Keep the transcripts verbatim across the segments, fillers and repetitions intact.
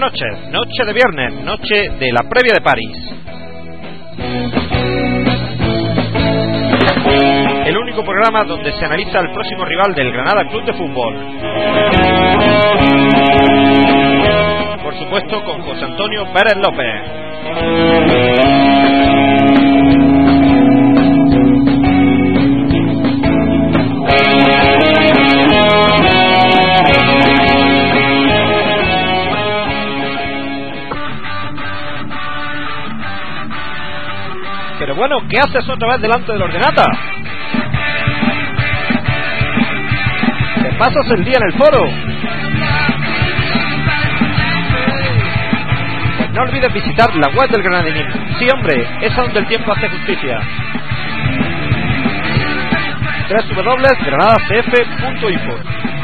noches, noche de viernes, noche de la previa de París. El único programa donde se analiza el próximo rival del Granada Club de Fútbol. Por supuesto con José Antonio Pérez López. Pero bueno, ¿qué haces otra vez delante del ordenata? ¿Te pasas el día en el foro? Pues no olvides visitar la web del Granadinismo. Sí, hombre, es a donde el tiempo hace justicia. doble u doble u doble u punto granada c f punto info.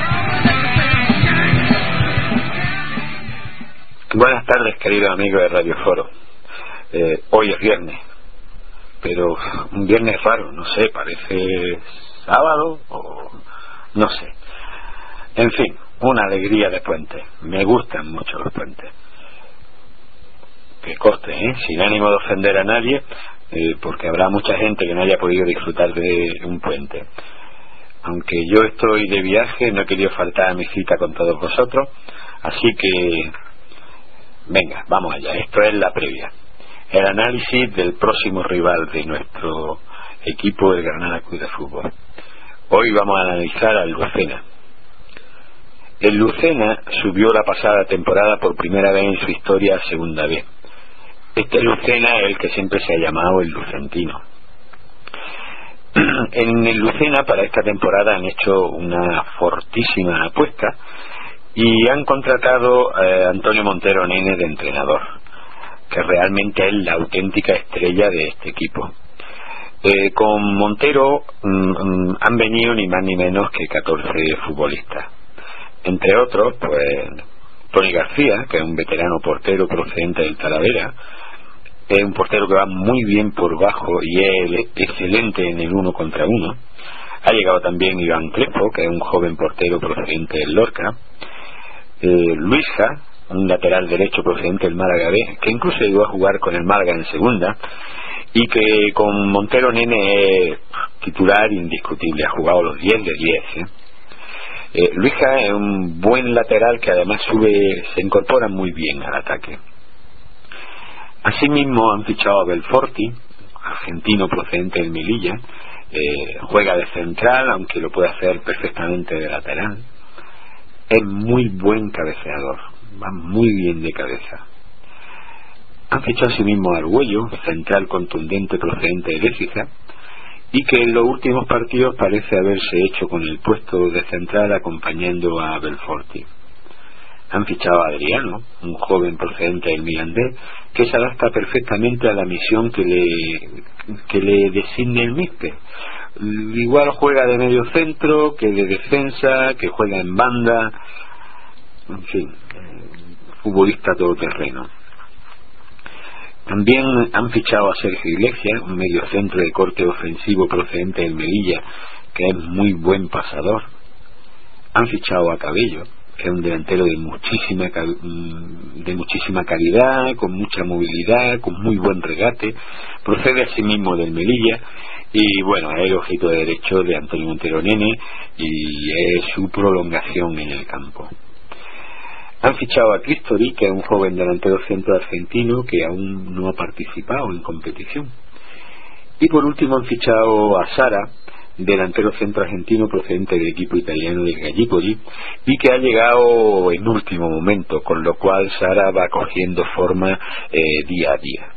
Buenas tardes, queridos amigos de Radio Foro. Eh, hoy es viernes, pero un viernes raro, no sé, parece sábado o no sé. En fin, una alegría de puente. Me gustan mucho los puentes. Que corte, ¿eh? Sin ánimo de ofender a nadie, eh, porque habrá mucha gente que no haya podido disfrutar de un puente. Aunque yo estoy de viaje, no he querido faltar a mi cita con todos vosotros, así que venga, vamos allá. Esto es la previa. El análisis del próximo rival de nuestro equipo, el Granada Club de Fútbol. Hoy vamos a analizar al Lucena. El Lucena subió la pasada temporada por primera vez en su historia a Segunda B. Este Lucena es el que siempre se ha llamado el Lucentino. En el Lucena para esta temporada han hecho una fortísima apuesta y han contratado a Antonio Montero Nene de entrenador, que realmente es la auténtica estrella de este equipo. Eh, con Montero mm, han venido ni más ni menos que catorce futbolistas, entre otros pues Tony García, que es un veterano portero procedente del Talavera. Es un portero que va muy bien por bajo y es excelente en el uno contra uno. Ha llegado también Iván Crespo, que es un joven portero procedente del Lorca. eh, Luisja, un lateral derecho procedente del Málaga B, que incluso llegó a jugar con el Málaga en segunda, y que con Montero Nene es titular indiscutible, ha jugado los diez de diez. ¿eh? Eh, Luisja es un buen lateral que además sube, se incorpora muy bien al ataque. Asimismo han fichado a Belforti, argentino procedente del Melilla. eh, juega de central, aunque lo puede hacer perfectamente de lateral. Es muy buen cabeceador, va muy bien de cabeza. Han fichado asimismo a Argüello, central contundente procedente de Écija, y que en los últimos partidos parece haberse hecho con el puesto de central acompañando a Belforti. Han fichado a Adriano, un joven procedente del Mirandés, que se adapta perfectamente a la misión que le, que le designe el míster. Igual juega de medio centro que de defensa, que juega en banda, en fin, futbolista todoterreno. También han fichado a Sergio Iglesias, un medio centro de corte ofensivo procedente del Melilla, que es muy buen pasador. Han fichado a Cabello, que es un delantero de muchísima de muchísima calidad, con mucha movilidad, con muy buen regate, procede asimismo del Melilla, y bueno, es el ojito derecho de Antonio Montero Nene y es su prolongación en el campo. Han fichado a Cristori, que es un joven delantero centro argentino que aún no ha participado en competición. Y por último han fichado a Sara, delantero centro argentino procedente del equipo italiano del Gallipoli, y que ha llegado en último momento, con lo cual Sara va cogiendo forma eh, día a día.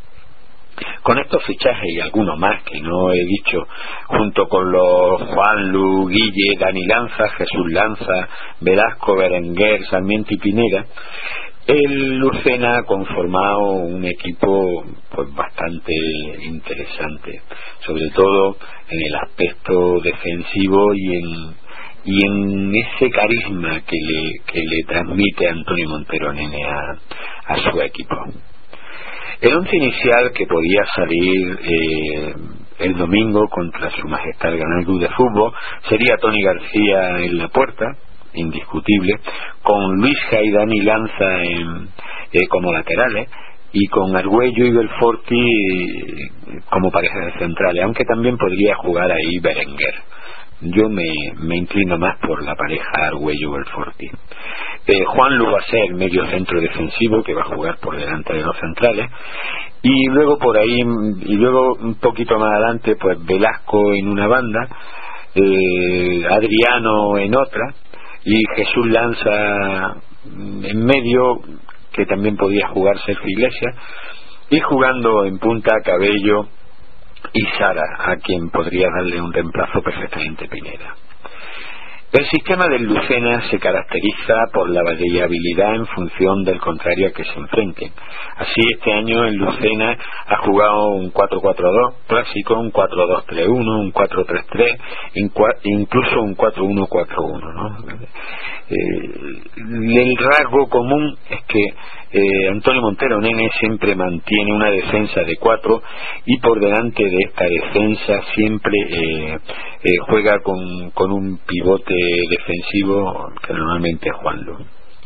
Con estos fichajes y algunos más que no he dicho, junto con los Juanlu, Guille, Dani Lanza, Jesús Lanza, Velasco, Berenguer, Sarmiento y Pineda, el Lucena ha conformado un equipo pues bastante interesante, sobre todo en el aspecto defensivo y en y en ese carisma que le que le transmite Antonio Montero Nene a, a su equipo. El once inicial que podía salir eh, el domingo contra su majestad el Granada Club de Fútbol sería Tony García en la puerta, indiscutible, con Luisja y Dani Lanza en, eh, como laterales, y con Argüello y Belforti eh, como pareja de centrales, aunque también podría jugar ahí Berenguer. Yo me, me inclino más por la pareja Argüello-Belforti. Eh, Juanlu va a ser el medio centro defensivo, que va a jugar por delante de los centrales, y luego por ahí, y luego un poquito más adelante, pues Velasco en una banda, eh, Adriano en otra, y Jesús Lanza en medio, que también podía jugar Sergio Iglesias, y jugando en punta Cabello y Sara, a quien podría darle un reemplazo perfectamente Pineda. El sistema del Lucena se caracteriza por la variabilidad en función del contrario a que se enfrenten. Así, este año el Lucena ha jugado un cuatro cuatro dos clásico, un cuatro dos tres uno, un cuatro tres tres, incluso un cuatro uno cuatro uno, ¿no? Eh, el rasgo común es que eh, Antonio Montero Nene siempre mantiene una defensa de cuatro, y por delante de esta defensa siempre eh, eh, juega con, con un pivote defensivo, que normalmente es Juanlu.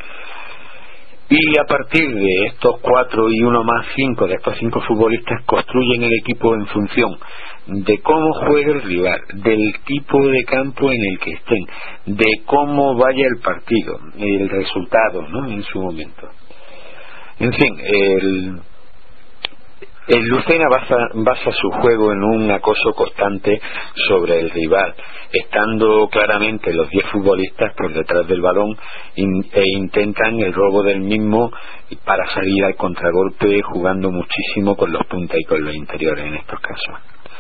Y a partir de estos cuatro y uno más cinco, de estos cinco futbolistas, construyen el equipo en función de cómo juegue el rival, del tipo de campo en el que estén, de cómo vaya el partido, el resultado, ¿no?, en su momento. En fin, el, el Lucena basa, basa su juego en un acoso constante sobre el rival, estando claramente los diez futbolistas por detrás del balón in, e intentan el robo del mismo para salir al contragolpe, jugando muchísimo con los puntas y con los interiores en estos casos.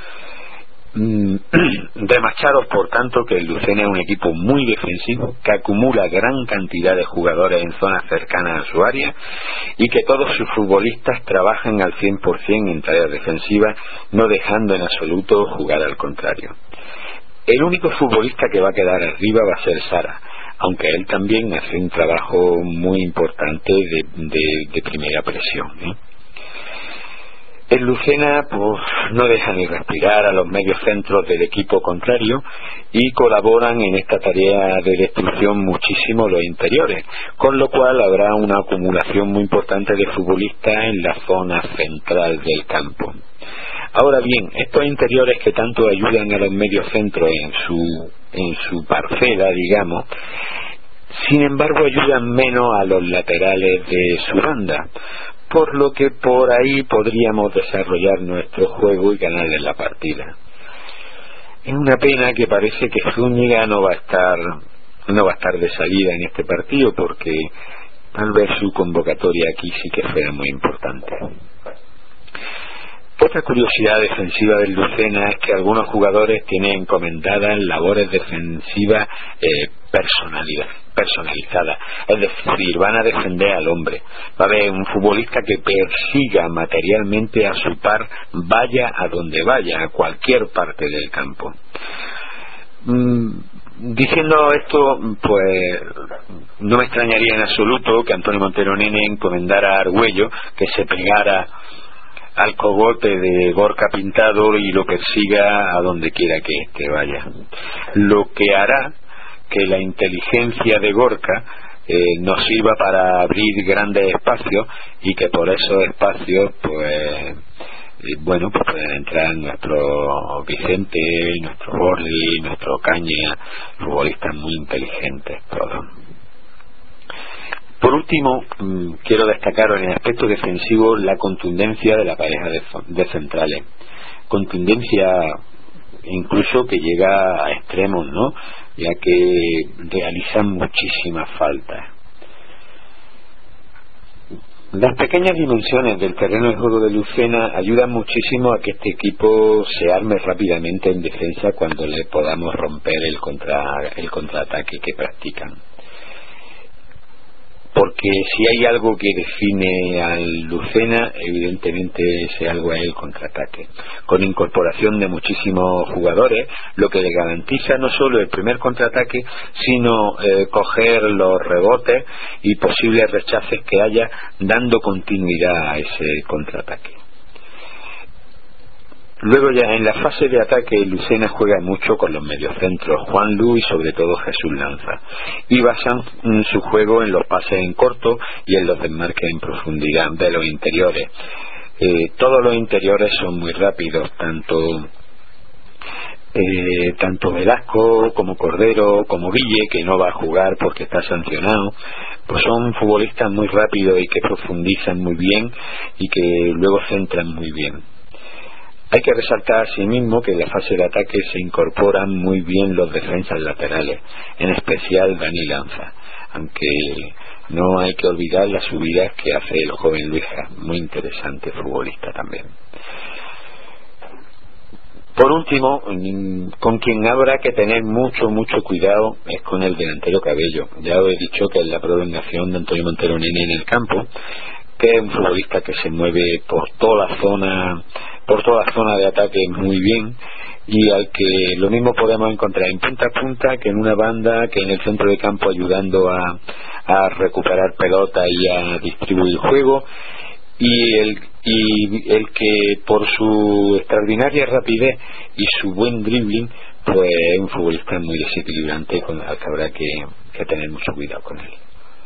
Remacharos, por tanto, que el Lucena es un equipo muy defensivo, que acumula gran cantidad de jugadores en zonas cercanas a su área, y que todos sus futbolistas trabajan al cien por ciento en tareas defensivas, no dejando en absoluto jugar al contrario. El único futbolista que va a quedar arriba va a ser Sara, aunque él también hace un trabajo muy importante de, de, de primera presión, ¿eh? El Lucena pues no deja ni respirar a los medios centros del equipo contrario, y colaboran en esta tarea de destrucción muchísimo los interiores, con lo cual habrá una acumulación muy importante de futbolistas en la zona central del campo. Ahora bien, estos interiores que tanto ayudan a los medios centros en su, en su parcela, digamos, sin embargo ayudan menos a los laterales de su banda, por lo que por ahí podríamos desarrollar nuestro juego y ganarles la partida. Es una pena que parece que Zúñiga no va a estar no va a estar de salida en este partido, porque tal vez su convocatoria aquí sí que fuera muy importante. Otra curiosidad defensiva del Lucena es que algunos jugadores tienen encomendadas labores defensivas eh, personalizadas, es decir, van a defender al hombre. Va a haber un futbolista que persiga materialmente a su par, vaya a donde vaya, a cualquier parte del campo. Mm, diciendo esto, pues no me extrañaría en absoluto que Antonio Montero Nene encomendara a Argüello que se pegara al cogote de Gorka Pintado y lo persiga a donde quiera que éste vaya, lo que hará que la inteligencia de Gorka eh, nos sirva para abrir grandes espacios, y que por esos espacios pues eh, bueno pues pueden entrar nuestro Vicente, nuestro Borli, nuestro Caña, futbolistas muy inteligentes todos. Por último, mmm, quiero destacar en el aspecto defensivo la contundencia de la pareja de, de centrales. Contundencia incluso que llega a extremos, ¿no?, ya que realizan muchísimas faltas. Las pequeñas dimensiones del terreno de juego de Lucena ayudan muchísimo a que este equipo se arme rápidamente en defensa cuando le podamos romper el, contra, el contraataque que practican. Porque si hay algo que define al Lucena, evidentemente ese algo es el contraataque, con incorporación de muchísimos jugadores, lo que le garantiza no solo el primer contraataque, sino eh, coger los rebotes y posibles rechaces que haya, dando continuidad a ese contraataque. Luego ya en la fase de ataque Lucena juega mucho con los mediocentros, Juan Lu y sobre todo Jesús Lanza, y basan mm, su juego en los pases en corto y en los desmarques en profundidad de los interiores. Eh, todos los interiores son muy rápidos, tanto eh, tanto Velasco como Cordero como Ville, que no va a jugar porque está sancionado, pues son futbolistas muy rápidos y que profundizan muy bien y que luego centran muy bien. Hay que resaltar asimismo que en la fase de ataque se incorporan muy bien los defensas laterales, en especial Dani Lanza, aunque no hay que olvidar las subidas que hace el joven Luija, muy interesante futbolista también. Por último, con quien habrá que tener mucho, mucho cuidado es con el delantero Cabello. Ya os he dicho que es la prolongación de Antonio Montero Nene en el campo, que es un futbolista que se mueve por toda la zona, por toda la zona de ataque muy bien, y al que lo mismo podemos encontrar en punta a punta que en una banda, que en el centro de campo ayudando a, a recuperar pelota y a distribuir juego, y el, y el que por su extraordinaria rapidez y su buen dribbling pues es un futbolista muy desequilibrante con el que habrá que, que tener mucho cuidado con él.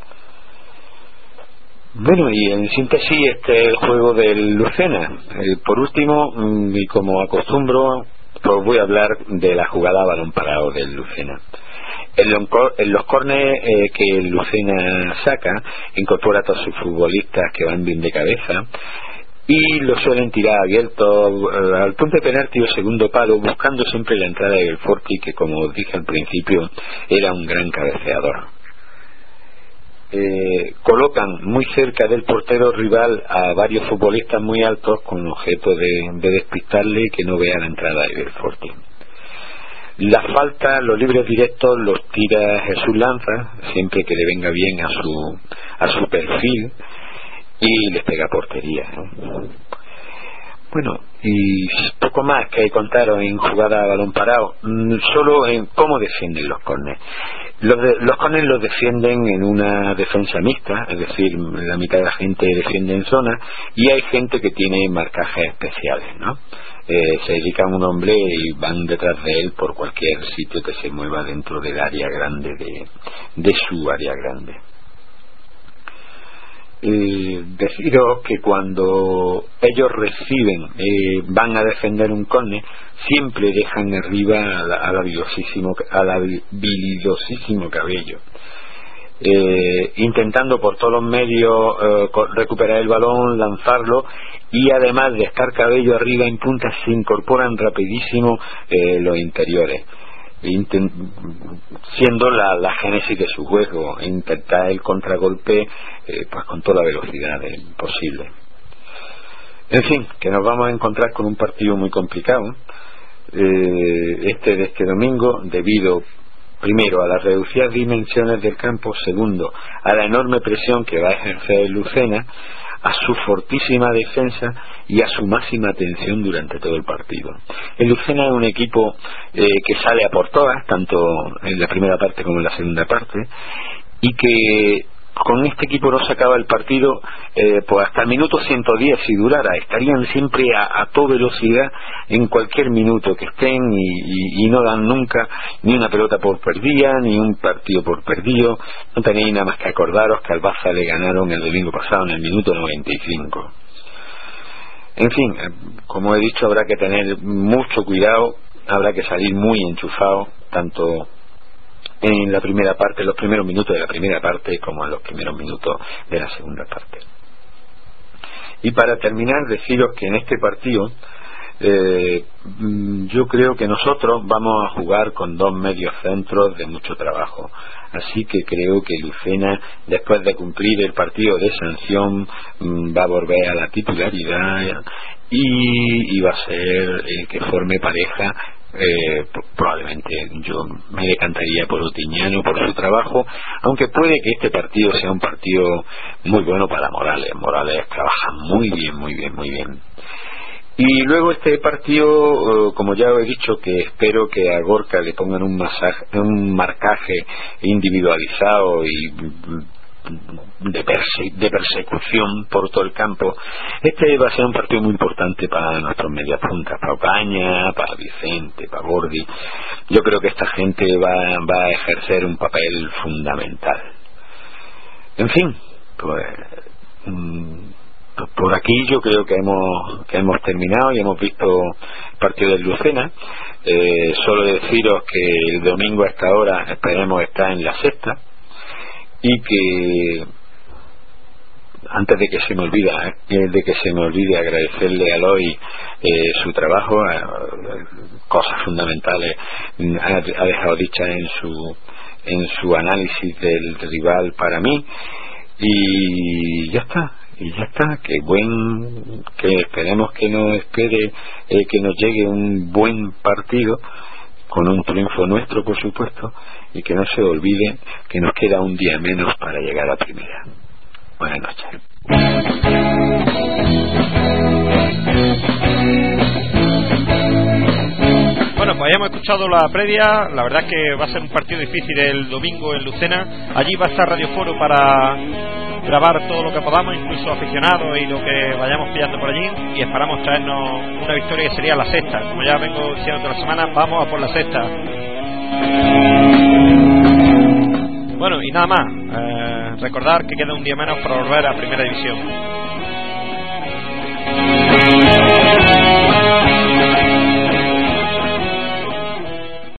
Bueno, y en síntesis este es el juego del Lucena. Eh, por último, mm, y como acostumbro, pues voy a hablar de la jugada a balón parado del Lucena. En los, en los córneres eh, que el Lucena saca, incorpora a todos sus futbolistas que van bien de cabeza y lo suelen tirar abierto eh, al punto de penalti o segundo palo, buscando siempre la entrada de Belforti, que como os dije al principio era un gran cabeceador. Eh, colocan muy cerca del portero rival a varios futbolistas muy altos con objeto de, de despistarle y que no vea la entrada de Belforti. La falta, los libres directos los tira Jesús Lanza siempre que le venga bien a su a su perfil y les pega portería, ¿no? Bueno, y poco más que contaros en jugada a balón parado, solo en cómo defienden los córneres. Los, de, los córneres los defienden en una defensa mixta, es decir, la mitad de la gente defiende en zona y hay gente que tiene marcajes especiales, ¿no? Eh, se dedican a un hombre y van detrás de él por cualquier sitio que se mueva dentro del área grande de, de su área grande. Eh, deciros que cuando ellos reciben, eh, van a defender un córner, siempre dejan arriba al habilidosísimo, al habilidosísimo Cabello, eh, intentando por todos los medios eh, recuperar el balón, lanzarlo, y además de estar Cabello arriba en punta se incorporan rapidísimo eh, los interiores, Intent, siendo la, la génesis de su juego, intentar el contragolpe eh, pues con toda la velocidad eh, posible. En fin, que nos vamos a encontrar con un partido muy complicado eh, este de este domingo, debido primero a las reducidas dimensiones del campo, segundo a la enorme presión que va a ejercer el Lucena, a su fortísima defensa y a su máxima atención durante todo el partido. El Lucena es un equipo eh, que sale a por todas, tanto en la primera parte como en la segunda parte, y que con este equipo no sacaba el partido eh, pues hasta el minuto ciento diez si durara. Estarían siempre a, a toda velocidad en cualquier minuto que estén y, y, y no dan nunca ni una pelota por perdida ni un partido por perdido. No tenéis nada más que acordaros que al Barça le ganaron el domingo pasado en el minuto noventa y cinco. En fin, como he dicho, habrá que tener mucho cuidado, habrá que salir muy enchufado, tanto en la primera parte, en los primeros minutos de la primera parte, como en los primeros minutos de la segunda parte. Y para terminar, deciros que en este partido eh, yo creo que nosotros vamos a jugar con dos medios centros de mucho trabajo, así que creo que Lucena, después de cumplir el partido de sanción, va a volver a la titularidad y, y va a ser el que forme pareja. Eh, probablemente yo me decantaría por Otiñano por su trabajo, aunque puede que este partido sea un partido muy bueno para Morales. Morales trabaja muy bien, muy bien, muy bien. Y luego este partido, eh, como ya os he dicho, que espero que a Gorka le pongan un, masaje, un marcaje individualizado y de, perse de persecución por todo el campo. Este va a ser un partido muy importante para nuestros mediapuntas, para Ocaña, para Vicente, para Gordi. Yo creo que esta gente va, va a ejercer un papel fundamental. En fin, pues mmm, por aquí yo creo que hemos que hemos terminado y hemos visto el partido del Lucena. Eh, solo deciros que el domingo a esta hora esperemos estar en la sexta, y que antes de que se me olvide eh, de que se me olvide agradecerle a Eloy eh, su trabajo, eh, cosas fundamentales ha, ha dejado dichas en su en su análisis del rival para mí, y ya está. Y ya está, que buen, que esperemos que nos espere, eh, que nos llegue un buen partido, con un triunfo nuestro, por supuesto, y que no se olvide que nos queda un día menos para llegar a primera. Buenas noches. Bueno, pues hayamos escuchado la previa. La verdad es que va a ser un partido difícil el domingo en Lucena. Allí va a estar Radio Foro para grabar todo lo que podamos, incluso aficionados y lo que vayamos pillando por allí, y esperamos traernos una victoria que sería la sexta. Como ya vengo diciendo toda la semana, vamos a por la sexta. Bueno, y nada más, eh, recordar que queda un día menos para volver a Primera División.